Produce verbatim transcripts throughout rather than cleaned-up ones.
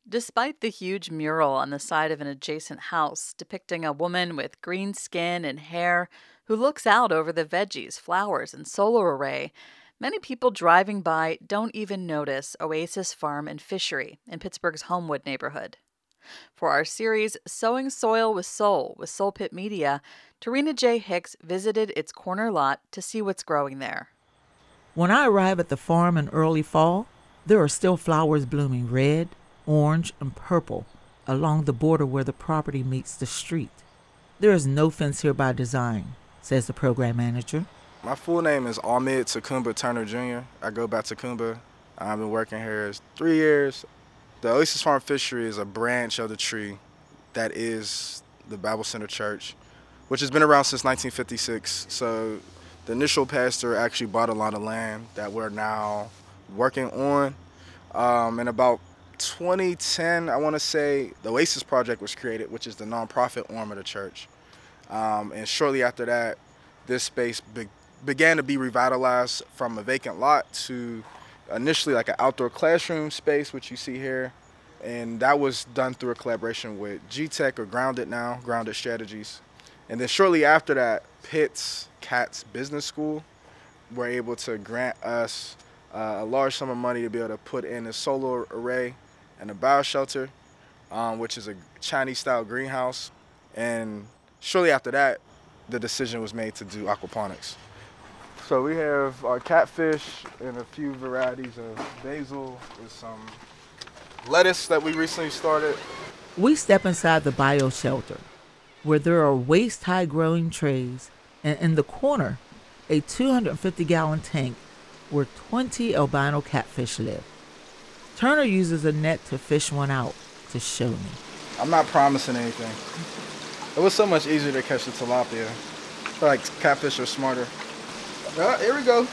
Despite the huge mural on the side of an adjacent house depicting a woman with green skin and hair who looks out over the veggies, flowers, and solar array, many people driving by don't even notice Oasis Farm and Fishery in Pittsburgh's Homewood neighborhood. For our series, Sowing Soil with Soul with Soul Pit Media, Tarina J. Hicks visited its corner lot to see what's growing there. When I arrive at the farm in early fall, there are still flowers blooming red, orange, and purple along the border where the property meets the street. There is no fence here by design, says the program manager. My full name is Ahmed Takumba Turner Junior I go by Takumba. I've been working here three years. The Oasis Farm Fishery is a branch of the tree that is the Bible Center Church, which has been around since nineteen fifty-six. So the initial pastor actually bought a lot of land that we're now working on. Um, in about twenty ten, I want to say, the Oasis Project was created, which is the nonprofit arm of the church. Um, and shortly after that, this space be- began to be revitalized from a vacant lot to initially like an outdoor classroom space, which you see here. And that was done through a collaboration with G TEC, or Grounded now, Grounded Strategies. And then shortly after that, Pitt's Cats Business School were able to grant us uh, a large sum of money to be able to put in a solar array and a bioshelter, um, which is a Chinese-style greenhouse. And shortly after that, the decision was made to do aquaponics. So we have our catfish and a few varieties of basil with some lettuce that we recently started. We step inside the bioshelter, where there are waist-high growing trays, and in the corner, a two hundred fifty gallon tank where twenty albino catfish live. Turner uses a net to fish one out to show me. I'm not promising anything. It was so much easier to catch the tilapia. I feel like catfish are smarter. Oh, here we go.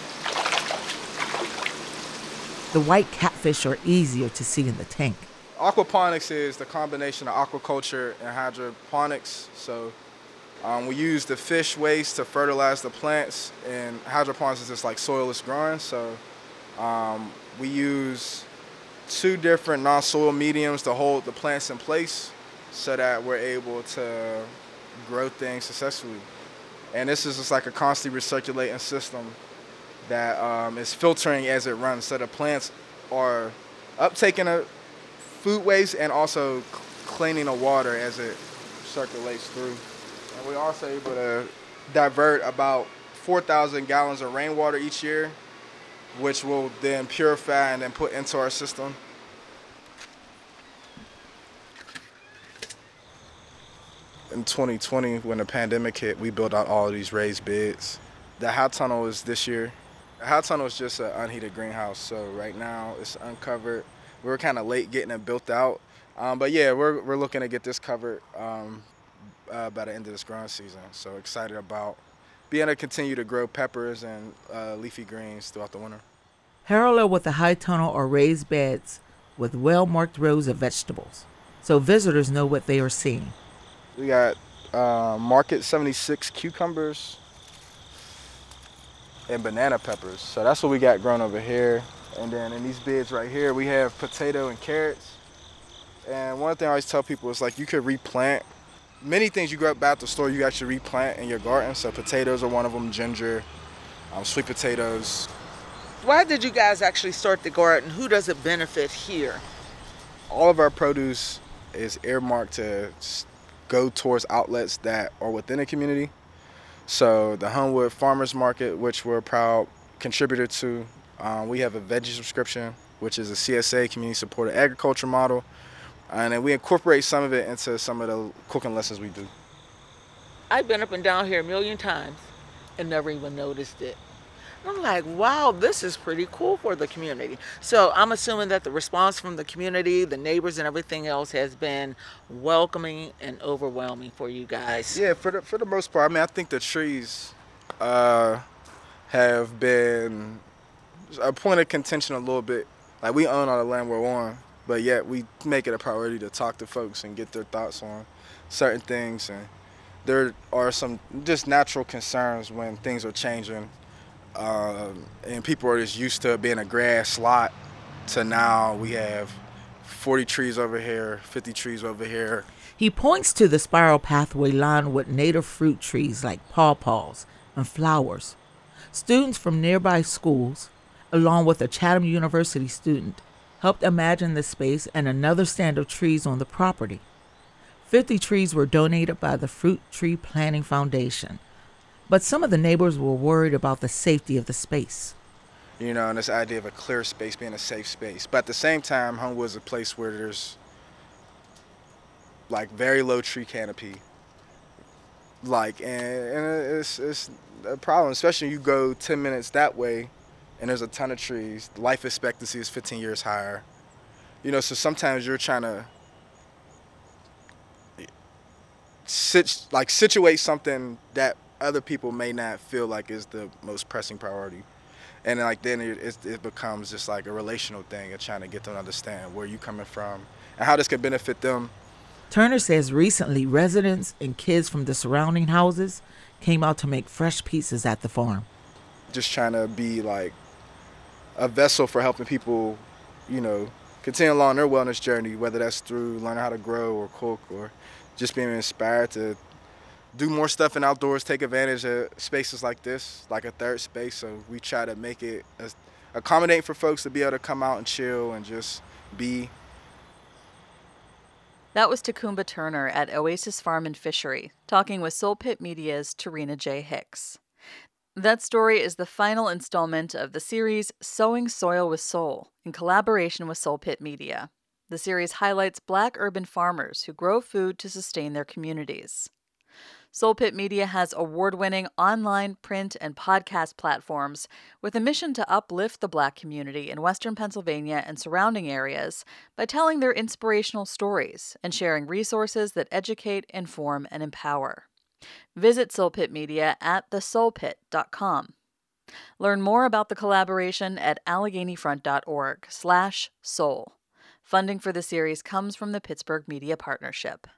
The white catfish are easier to see in the tank. Aquaponics is the combination of aquaculture and hydroponics. So um, we use the fish waste to fertilize the plants, and hydroponics is just like soilless growing. So um, we use two different non-soil mediums to hold the plants in place so that we're able to grow things successfully. And this is just like a constantly recirculating system that um, is filtering as it runs. So the plants are uptaking a food waste and also cleaning the water as it circulates through. And we're also able to divert about four thousand gallons of rainwater each year, which will then purify and then put into our system. In twenty twenty, when the pandemic hit, we built out all of these raised beds. The hot tunnel is this year. The hot tunnel is just an unheated greenhouse, so right now it's uncovered. We were kind of late getting it built out, um, but yeah, we're we're looking to get this covered um, uh, by the end of this growing season. So excited about being able to continue to grow peppers and uh, leafy greens throughout the winter. Parallel with the high tunnel are raised beds with well-marked rows of vegetables, so visitors know what they are seeing. We got uh, Market seventy-six cucumbers and banana peppers. So that's what we got grown over here. And then in these beds right here, we have potato and carrots. And one thing I always tell people is like you could replant. Many things you grab at the store, you actually replant in your garden. So potatoes are one of them, ginger, um, sweet potatoes. Why did you guys actually start the garden? Who does it benefit here? All of our produce is earmarked to go towards outlets that are within the community. So the Homewood Farmers Market, which we're a proud contributor to, um, we have a veggie subscription, which is a C S A, community supported agriculture model, and then we incorporate some of it into some of the cooking lessons we do. I've been up and down here a million times and never even noticed it. I'm like, wow, this is pretty cool for the community. So I'm assuming that the response from the community, the neighbors and everything else has been welcoming and overwhelming for you guys. Yeah, for the, for the most part. I mean, I think the trees uh, have been a point of contention a little bit. Like, we own all the land we're on, but yet we make it a priority to talk to folks and get their thoughts on certain things. And there are some just natural concerns when things are changing. Uh, and people are just used to being a grass lot to now we have forty trees over here, fifty trees over here. He points to the spiral pathway lined with native fruit trees like pawpaws and flowers. Students from nearby schools, along with a Chatham University student, helped imagine the space and another stand of trees on the property. fifty trees were donated by the Fruit Tree Planting Foundation, but some of the neighbors were worried about the safety of the space. You know, and this idea of a clear space being a safe space. But at the same time, Homewood's a place where there's like very low tree canopy. Like, and, and it's, it's a problem, especially you go ten minutes that way and there's a ton of trees. Life expectancy is fifteen years higher. You know, so sometimes you're trying to sit, like situate something that other people may not feel like is the most pressing priority. And like then it, it, it becomes just like a relational thing of trying to get them to understand where you coming from and how this could benefit them. Turner says recently residents and kids from the surrounding houses came out to make fresh pizzas at the farm. Just trying to be like a vessel for helping people, you know, continue along their wellness journey, whether that's through learning how to grow or cook or just being inspired to do more stuff in outdoors, take advantage of spaces like this, like a third space. So we try to make it as accommodating for folks to be able to come out and chill and just be. That was Tacumba Turner at Oasis Farm and Fishery, talking with Soul Pit Media's Tarina J. Hicks. That story is the final installment of the series Sowing Soil with Soul, in collaboration with Soul Pit Media. The series highlights Black urban farmers who grow food to sustain their communities. Soul Pit Media has award-winning online, print, and podcast platforms with a mission to uplift the Black community in Western Pennsylvania and surrounding areas by telling their inspirational stories and sharing resources that educate, inform, and empower. Visit Soul Pit Media at the soul pit dot com. Learn more about the collaboration at AlleghenyFront.org slash soul. Funding for the series comes from the Pittsburgh Media Partnership.